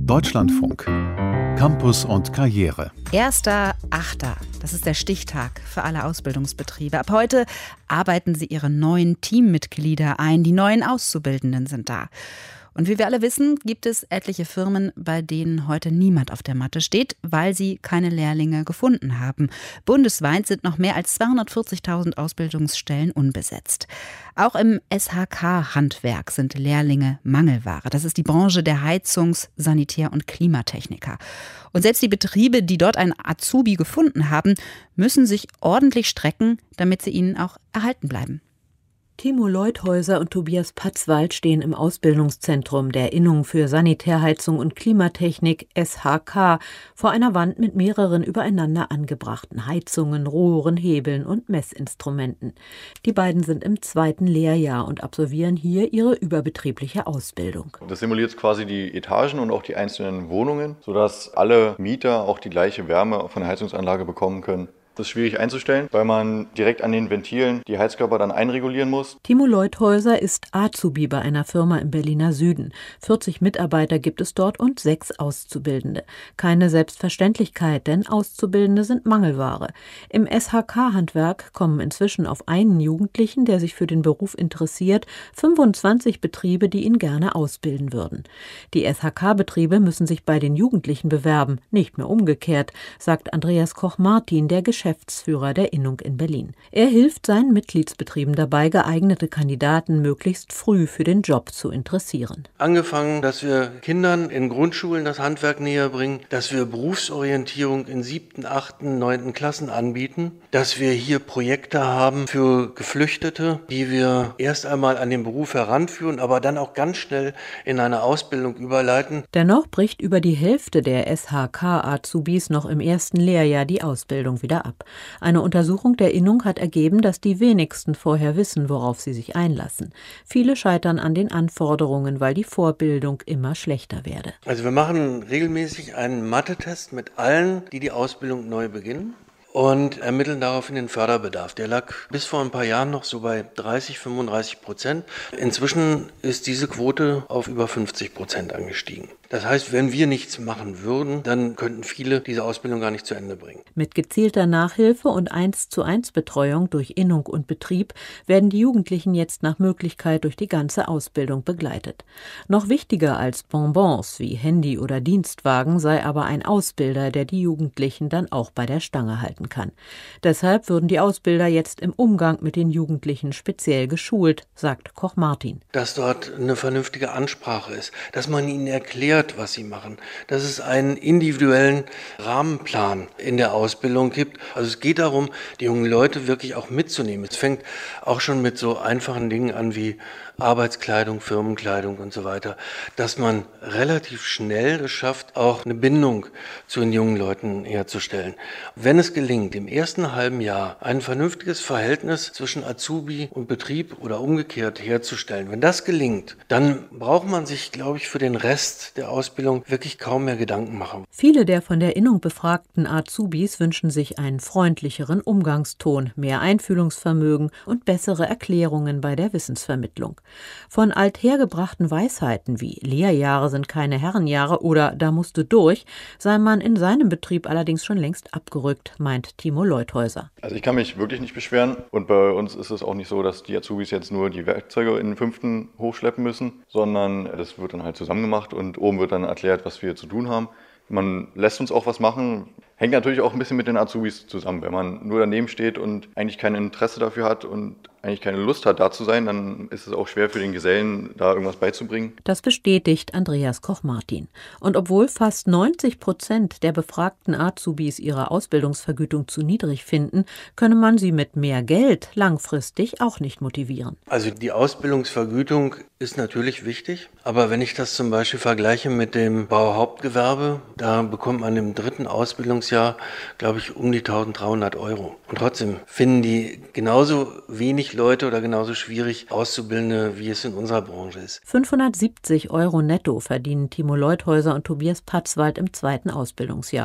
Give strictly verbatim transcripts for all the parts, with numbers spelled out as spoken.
Deutschlandfunk. Campus und Karriere. erster Achter Das ist der Stichtag für alle Ausbildungsbetriebe. Ab heute arbeiten sie ihre neuen Teammitglieder ein. Die neuen Auszubildenden sind da. Und wie wir alle wissen, gibt es etliche Firmen, bei denen heute niemand auf der Matte steht, weil sie keine Lehrlinge gefunden haben. Bundesweit sind noch mehr als zweihundertvierzigtausend Ausbildungsstellen unbesetzt. Auch im S H K-Handwerk sind Lehrlinge Mangelware. Das ist die Branche der Heizungs-, Sanitär- und Klimatechniker. Und selbst die Betriebe, die dort einen Azubi gefunden haben, müssen sich ordentlich strecken, damit sie ihnen auch erhalten bleiben. Timo Leuthäuser und Tobias Patzwald stehen im Ausbildungszentrum der Innung für Sanitärheizung und Klimatechnik S H K vor einer Wand mit mehreren übereinander angebrachten Heizungen, Rohren, Hebeln und Messinstrumenten. Die beiden sind im zweiten Lehrjahr und absolvieren hier ihre überbetriebliche Ausbildung. Das simuliert quasi die Etagen und auch die einzelnen Wohnungen, sodass alle Mieter auch die gleiche Wärme von der Heizungsanlage bekommen können. Das ist schwierig einzustellen, weil man direkt an den Ventilen die Heizkörper dann einregulieren muss. Timo Leuthäuser ist Azubi bei einer Firma im Berliner Süden. vierzig Mitarbeiter gibt es dort und sechs Auszubildende. Keine Selbstverständlichkeit, denn Auszubildende sind Mangelware. Im S H K-Handwerk kommen inzwischen auf einen Jugendlichen, der sich für den Beruf interessiert, fünfundzwanzig Betriebe, die ihn gerne ausbilden würden. Die S H K-Betriebe müssen sich bei den Jugendlichen bewerben, nicht mehr umgekehrt, sagt Andreas Koch-Martin, der Geschäftsführer der Innung in Berlin. Er hilft seinen Mitgliedsbetrieben dabei, geeignete Kandidaten möglichst früh für den Job zu interessieren. Angefangen, dass wir Kindern in Grundschulen das Handwerk näher bringen, dass wir Berufsorientierung in siebten, achten, neunten Klassen anbieten, dass wir hier Projekte haben für Geflüchtete, die wir erst einmal an den Beruf heranführen, aber dann auch ganz schnell in eine Ausbildung überleiten. Dennoch bricht über die Hälfte der S H K-Azubis noch im ersten Lehrjahr die Ausbildung wieder ab. Eine Untersuchung der Innung hat ergeben, dass die wenigsten vorher wissen, worauf sie sich einlassen. Viele scheitern an den Anforderungen, weil die Vorbildung immer schlechter werde. Also wir machen regelmäßig einen Mathe-Test mit allen, die die Ausbildung neu beginnen, und ermitteln daraufhin den Förderbedarf. Der lag bis vor ein paar Jahren noch so bei dreißig, fünfunddreißig Prozent. Inzwischen ist diese Quote auf über fünfzig Prozent angestiegen. Das heißt, wenn wir nichts machen würden, dann könnten viele diese Ausbildung gar nicht zu Ende bringen. Mit gezielter Nachhilfe und eins zu eins Betreuung durch Innung und Betrieb werden die Jugendlichen jetzt nach Möglichkeit durch die ganze Ausbildung begleitet. Noch wichtiger als Bonbons wie Handy oder Dienstwagen sei aber ein Ausbilder, der die Jugendlichen dann auch bei der Stange halten kann. Deshalb würden die Ausbilder jetzt im Umgang mit den Jugendlichen speziell geschult, sagt Koch-Martin. Dass dort eine vernünftige Ansprache ist, dass man ihnen erklärt, was sie machen, dass es einen individuellen Rahmenplan in der Ausbildung gibt. Also es geht darum, die jungen Leute wirklich auch mitzunehmen. Es fängt auch schon mit so einfachen Dingen an wie Arbeitskleidung, Firmenkleidung und so weiter, dass man relativ schnell es schafft, auch eine Bindung zu den jungen Leuten herzustellen. Wenn es gelingt, im ersten halben Jahr ein vernünftiges Verhältnis zwischen Azubi und Betrieb oder umgekehrt herzustellen, wenn das gelingt, dann braucht man sich, glaube ich, für den Rest der Ausbildung wirklich kaum mehr Gedanken machen. Viele der von der Innung befragten Azubis wünschen sich einen freundlicheren Umgangston, mehr Einfühlungsvermögen und bessere Erklärungen bei der Wissensvermittlung. Von althergebrachten Weisheiten wie Lehrjahre sind keine Herrenjahre oder da musst du durch, sei man in seinem Betrieb allerdings schon längst abgerückt, meint Timo Leuthäuser. Also ich kann mich wirklich nicht beschweren und bei uns ist es auch nicht so, dass die Azubis jetzt nur die Werkzeuge in den fünften hochschleppen müssen, sondern das wird dann halt zusammen gemacht und oben wird dann erklärt, was wir zu tun haben. Man lässt uns auch was machen. Hängt natürlich auch ein bisschen mit den Azubis zusammen. Wenn man nur daneben steht und eigentlich kein Interesse dafür hat und eigentlich keine Lust hat, da zu sein, dann ist es auch schwer für den Gesellen, da irgendwas beizubringen. Das bestätigt Andreas Koch-Martin. Und obwohl fast neunzig Prozent der befragten Azubis ihre Ausbildungsvergütung zu niedrig finden, könne man sie mit mehr Geld langfristig auch nicht motivieren. Also die Ausbildungsvergütung ist natürlich wichtig, aber wenn ich das zum Beispiel vergleiche mit dem Bauhauptgewerbe, da bekommt man im dritten Ausbildungsjahr, glaube ich, um die eintausenddreihundert Euro. Und trotzdem finden die genauso wenig Leute oder genauso schwierig Auszubildende, wie es in unserer Branche ist. fünfhundertsiebzig Euro netto verdienen Timo Leuthäuser und Tobias Patzwald im zweiten Ausbildungsjahr.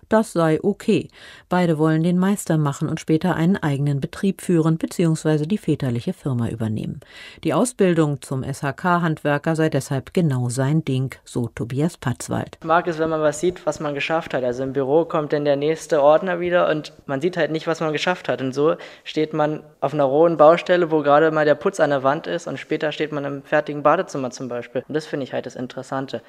das sei okay. Beide wollen den Meister machen und später einen eigenen Betrieb führen bzw. die väterliche Firma übernehmen. Die Ausbildung zum S H K-Handwerker sei deshalb genau sein Ding, so Tobias Patzwald. Ich mag es, wenn man was sieht, was man geschafft hat. Also im Büro kommt dann der nächste Ordner wieder und man sieht halt nicht, was man geschafft hat. Und so steht man auf einer rohen Baustelle, wo gerade mal der Putz an der Wand ist und später steht man im fertigen Badezimmer zum Beispiel. Und das finde ich halt das Interessante.